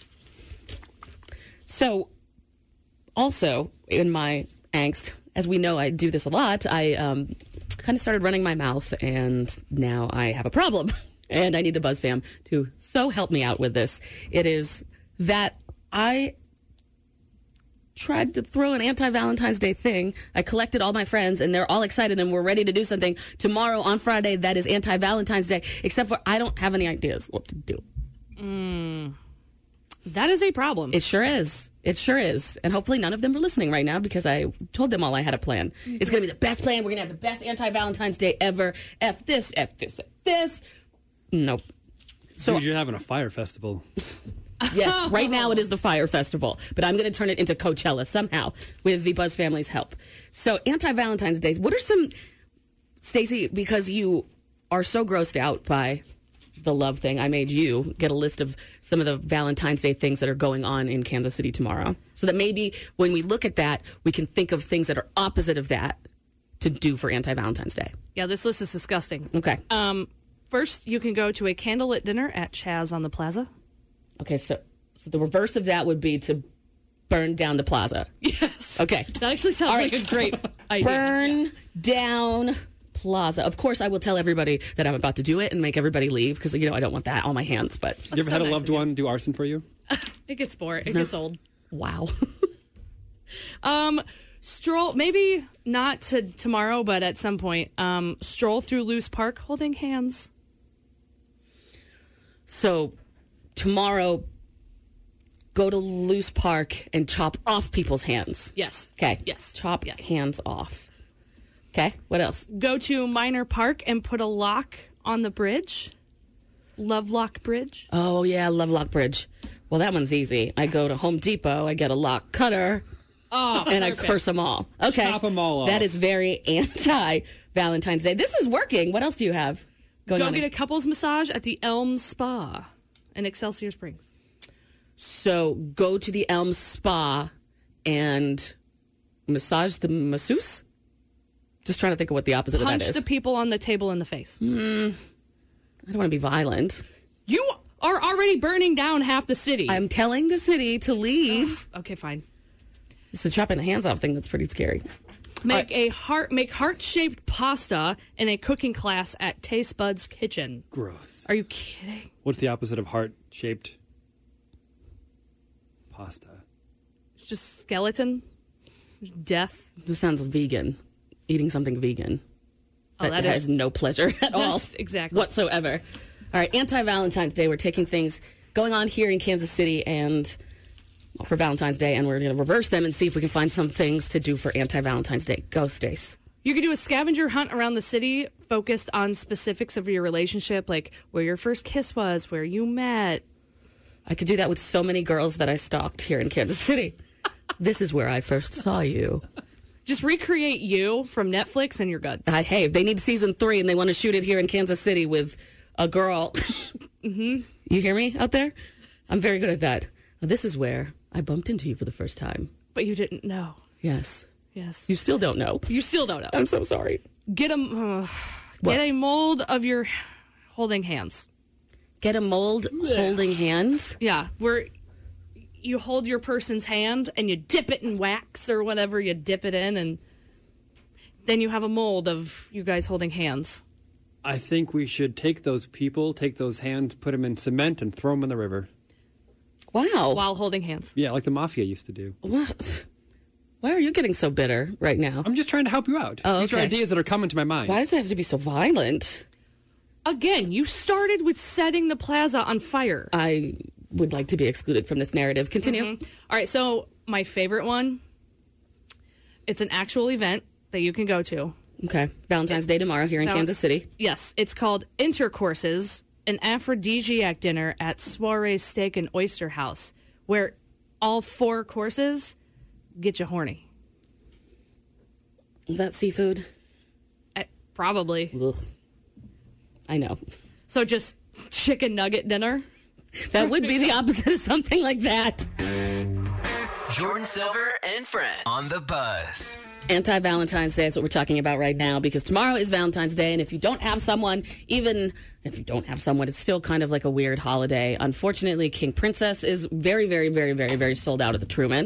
C: So, also, in my angst, as we know I do this a lot, I kind of started running my mouth, and now I have a problem. And I need the Buzz fam to so help me out with this. It is that I tried to throw an anti-Valentine's Day thing. I collected all my friends, and they're all excited, and we're ready to do something tomorrow on Friday that is anti-Valentine's Day, except for I don't have any ideas what to do.
D: That is a problem.
C: It sure is. It sure is. And hopefully none of them are listening right now because I told them all I had a plan. Mm-hmm. It's going to be the best plan. We're going to have the best anti-Valentine's Day ever. F this, F this, F this. Nope.
E: So you're having a fire festival.
C: Yes, right now it is the Fire Festival, but I'm going to turn it into Coachella somehow with the Buzz family's help. So anti-Valentine's Days, what are some, Stacey, because you are so grossed out by the love thing, I made you get a list of some of the Valentine's Day things that are going on in Kansas City tomorrow. So that maybe when we look at that, we can think of things that are opposite of that to do for anti-Valentine's Day.
D: Yeah, this list is disgusting.
C: Okay.
D: First, you can go to a candlelit dinner at Chaz on the Plaza.
C: Okay, so the reverse of that would be to burn down the plaza.
D: Yes.
C: Okay.
D: That actually sounds like a great idea.
C: Burn down plaza. Of course, I will tell everybody that I'm about to do it and make everybody leave because, I don't want that on my hands. But
E: you ever had a loved one do arson for you?
D: It gets boring. It gets old.
C: Wow.
D: Stroll, maybe not tomorrow, but at some point, stroll through Luce Park holding hands.
C: So tomorrow, go to Loose Park and chop off people's hands.
D: Yes.
C: Okay.
D: Yes.
C: Chop hands off. Okay. What else?
D: Go to Minor Park and put a lock on the bridge. Lovelock Bridge.
C: Oh, yeah, Lovelock Bridge. Well, that one's easy. I go to Home Depot, I get a lock cutter, and
D: perfect.
C: I curse them all. Okay.
E: Chop them all off.
C: That is very anti-Valentine's Day. This is working. What else do you have going on?
D: Go get a couples massage at the Elm Spa in Excelsior Springs.
C: So go to the Elm Spa and massage the masseuse? Just trying to think of what the opposite of that
D: Punch
C: is.
D: the people on the table in the face.
C: I don't want to be violent.
D: You are already burning down half the city.
C: I'm telling the city to leave.
D: Okay, fine.
C: It's the chopping the hands off thing that's pretty scary.
D: Make heart-shaped pasta in a cooking class at Taste Bud's Kitchen.
E: Gross.
D: Are you kidding?
E: What's the opposite of heart-shaped pasta?
D: It's just skeleton. Death.
C: This sounds vegan. Eating something vegan. That has no pleasure at all.
D: Exactly.
C: Whatsoever. All right, anti-Valentine's Day. We're taking things going on here in Kansas City and for Valentine's Day, and we're going to reverse them and see if we can find some things to do for anti-Valentine's Day. Go, Stace.
D: You could do a scavenger hunt around the city focused on specifics of your relationship, like where your first kiss was, where you met.
C: I could do that with so many girls that I stalked here in Kansas City. This is where I first saw you.
D: Just recreate you from Netflix and you're good.
C: Hey, if they need season 3 and they want to shoot it here in Kansas City with a girl.
D: Mm-hmm.
C: You hear me out there? I'm very good at that. This is where I bumped into you for the first time.
D: But you didn't know.
C: Yes.
D: Yes.
C: You still don't know.
D: You still don't know.
C: I'm so sorry.
D: Get a mold of your holding hands.
C: Get a mold holding hands?
D: Yeah, where you hold your person's hand and you dip it in wax or whatever you dip it in, and then you have a mold of you guys holding hands.
E: I think we should take those hands, put them in cement, and throw them in the river.
C: Wow.
D: While holding hands.
E: Yeah, like the mafia used to do.
C: What? Why are you getting so bitter right now?
E: I'm just trying to help you out.
C: Oh,
E: These are ideas that are coming to my mind.
C: Why does it have to be so violent?
D: Again, you started with setting the plaza on fire.
C: I would like to be excluded from this narrative. Continue.
D: Mm-hmm. All right, so my favorite one, it's an actual event that you can go to.
C: Okay. Valentine's Day tomorrow here in Kansas City.
D: Yes. It's called Intercourses, an aphrodisiac dinner at Soiree Steak and Oyster House, where all 4 courses get you horny.
C: Is that seafood?
D: Probably.
C: Ugh. I know.
D: So just chicken nugget dinner?
C: That would be the opposite of something like that.
F: Jordan Silver and Friends on the Buzz.
C: Anti-Valentine's Day is what we're talking about right now, because tomorrow is Valentine's Day, and if you don't have someone, even if you don't have someone, it's still kind of like a weird holiday. Unfortunately, King Princess is very, very, very, very, very sold out at the Truman.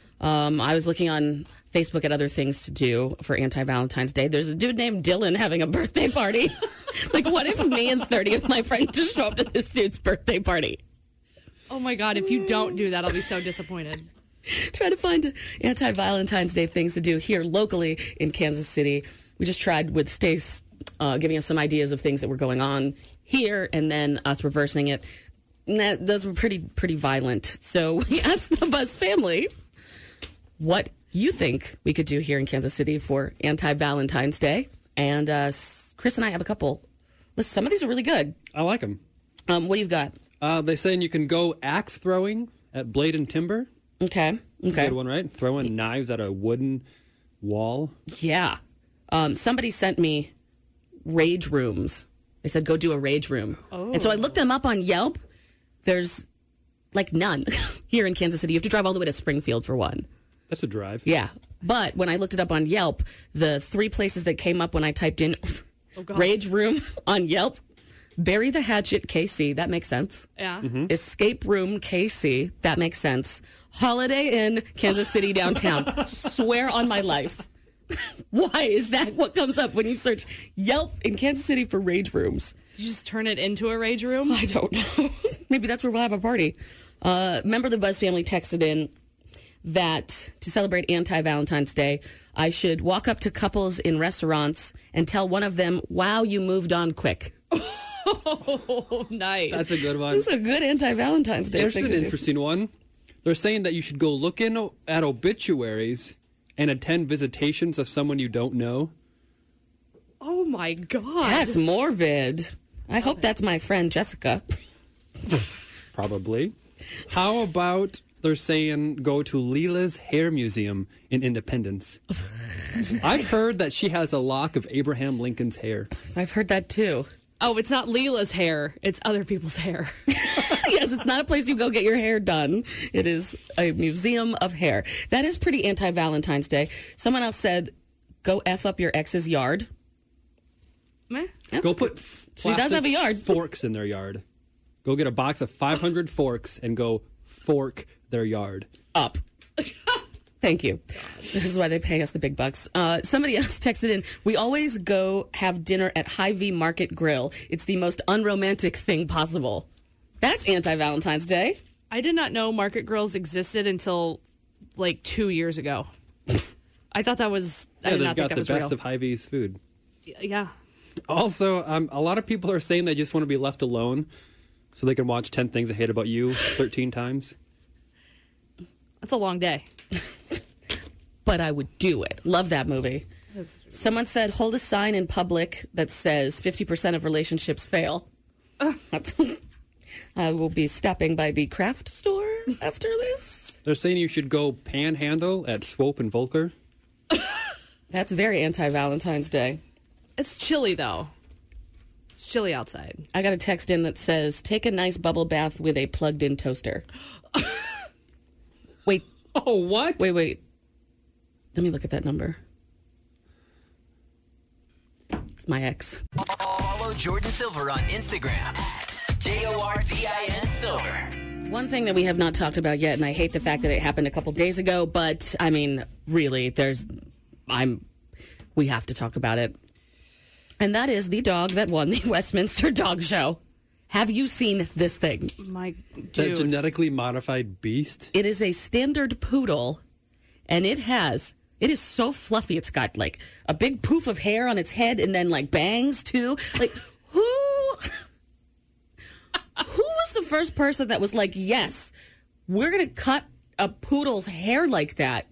C: I was looking on Facebook at other things to do for anti-Valentine's Day. There's a dude named Dylan having a birthday party. Like, what if me and 30 of my friends just show up to this dude's birthday party?
D: Oh my God, if you don't do that, I'll be so disappointed.
C: Try to find anti-Valentine's Day things to do here locally in Kansas City. We just tried with Stace giving us some ideas of things that were going on here, and then us reversing it. And those were pretty violent. So we asked the Buzz family what you think we could do here in Kansas City for anti-Valentine's Day. And Chris and I have a couple. Listen, some of these are really good.
E: I like them.
C: What do you got?
E: They're saying you can go axe throwing at Blade and Timber.
C: Okay.
E: Good one, right? Throwing knives at a wooden wall.
C: Yeah. Somebody sent me rage rooms. They said, go do a rage room.
D: Oh.
C: And so I looked them up on Yelp. There's like none here in Kansas City. You have to drive all the way to Springfield for one.
E: That's a drive.
C: Yeah. But when I looked it up on Yelp, the 3 places that came up when I typed in rage room on Yelp, Bury the Hatchet, KC, that makes sense.
D: Yeah.
E: Mm-hmm.
C: Escape Room, KC, that makes sense. Holiday Inn, Kansas City downtown. Swear on my life. Why is that what comes up when you search Yelp in Kansas City for rage rooms?
D: Did you just turn it into a rage room?
C: I don't know. Maybe that's where we'll have a party. Member of the Buzz family texted in that to celebrate anti-Valentine's Day, I should walk up to couples in restaurants and tell one of them, wow, you moved on quick.
D: Oh, nice.
E: That's a good one.
C: That's a good anti-Valentine's Day
E: There's
C: thing
E: an
C: to do.
E: interesting one. They're saying that you should go look in at obituaries and attend visitations of someone you don't know.
D: Oh, my God.
C: That's morbid. I hope that's my friend Jessica.
E: Probably. How about they're saying go to Leela's Hair Museum in Independence? I've heard that she has a lock of Abraham Lincoln's hair.
C: I've heard that too.
D: Oh, it's not Leela's hair. It's other people's hair.
C: Yes, it's not a place you go get your hair done. It is a museum of hair. That is pretty anti-Valentine's Day. Someone else said, go F up your ex's yard.
E: Go put
C: she does have a yard.
E: Forks in their yard. Go get a box of 500 forks and go fork their yard.
C: Up. Thank you. This is why they pay us the big bucks. Somebody else texted in, we always go have dinner at Hy-Vee Market Grill. It's the most unromantic thing possible. That's anti-Valentine's Day.
D: I did not know Market Grills existed until like 2 years ago. I thought that was... I did not think that was real.
E: They've got the best of Hy-Vee's food.
D: Yeah.
E: Also, a lot of people are saying they just want to be left alone so they can watch 10 Things I Hate About You 13 times.
D: That's a long day.
C: But I would do it. Love that movie. Someone said, hold a sign in public that says 50% of relationships fail. I will be stopping by the craft store after this.
E: They're saying you should go panhandle at Swope and Volker.
C: That's very anti-Valentine's Day.
D: It's chilly, though. It's chilly outside.
C: I got a text in that says, take a nice bubble bath with a plugged-in toaster. Wait.
E: Oh, what?
C: Wait. Let me look at that number. It's my ex.
F: Follow Jordan Silver on Instagram at JORDIN Silver.
C: One thing that we have not talked about yet, and I hate the fact that it happened a couple days ago, but, I mean, really, we have to talk about it. And that is the dog that won the Westminster Dog Show. Have you seen this thing?
D: My dude.
E: That genetically modified beast?
C: It is a standard poodle, and it is so fluffy. It's got, like, a big poof of hair on its head and then, like, bangs, too. Like, who was the first person that was like, yes, we're going to cut a poodle's hair like that?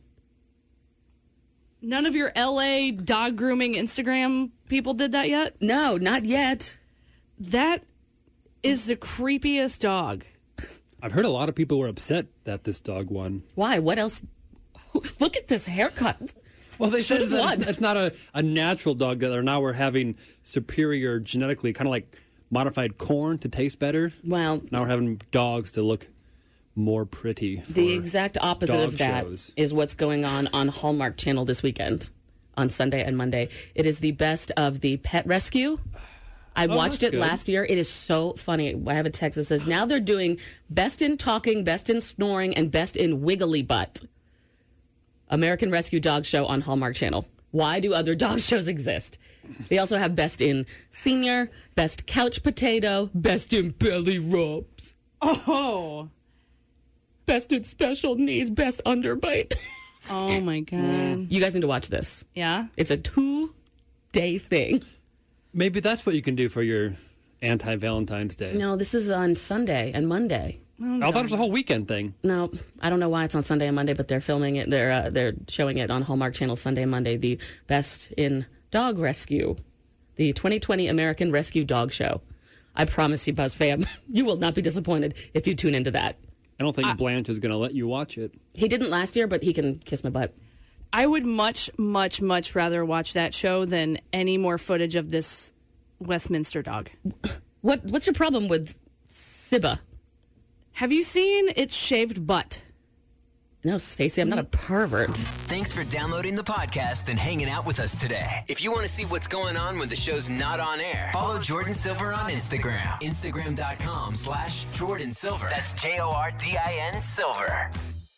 D: None of your LA dog grooming Instagram people did that yet?
C: No, not yet.
D: That is the creepiest dog.
E: I've heard a lot of people were upset that this dog won.
C: Why? What else? Look at this haircut.
E: Well, they said it's not a natural dog that now we're having superior genetically, kind of like modified corn to taste better.
C: Well,
E: now we're having dogs to look more pretty.
C: The exact opposite of that is what's going on Hallmark Channel this weekend on Sunday and Monday. It is the best of the pet rescue. I watched it last year. It is so funny. I have a text that says, now they're doing best in talking, best in snoring, and best in wiggly butt. American Rescue Dog Show on Hallmark Channel. Why do other dog shows exist? They also have best in senior, best couch potato, best in belly rubs.
D: Oh.
C: Best in special needs, best underbite.
D: Oh, my God.
C: You guys need to watch this.
D: Yeah?
C: It's a 2-day thing.
E: Maybe that's what you can do for your anti-Valentine's Day.
C: No, this is on Sunday and Monday.
E: I thought it was a whole weekend thing.
C: No, I don't know why it's on Sunday and Monday, but they're filming it. They're showing it on Hallmark Channel Sunday and Monday. The best in dog rescue, the 2020 American Rescue Dog Show. I promise you, Buzz fam, you will not be disappointed if you tune into that.
E: I don't think Blanche is going to let you watch it.
C: He didn't last year, but he can kiss my butt.
D: I would much, much, much rather watch that show than any more footage of this Westminster dog.
C: What's your problem with Sibba?
D: Have you seen its shaved butt?
C: No, Stacey, I'm not a pervert.
F: Thanks for downloading the podcast and hanging out with us today. If you want to see what's going on when the show's not on air, follow Jordan Silver on Instagram. Instagram.com/Jordan Silver. That's JORDIN Silver.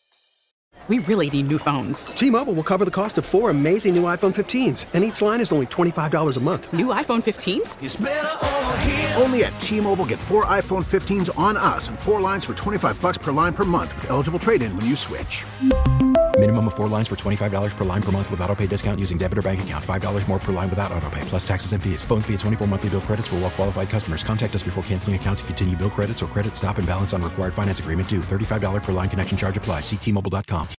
M: We really need new phones.
N: T-Mobile will cover the cost of 4 amazing new iPhone 15s, and each line is only $25 a month.
M: New iPhone 15s?
N: It's better over here.
O: Only at T-Mobile, get 4 iPhone 15s on us and 4 lines for $25 per line per month with eligible trade-in when you switch. Minimum of 4 lines for $25 per line per month with autopay discount using debit or bank account. $5 more per line without autopay, plus taxes and fees. Phone fee at 24 monthly bill credits for well-qualified customers. Contact us before canceling account to continue bill credits or credit stop and balance on required finance agreement due. $35 per line connection charge applies. See T-Mobile.com.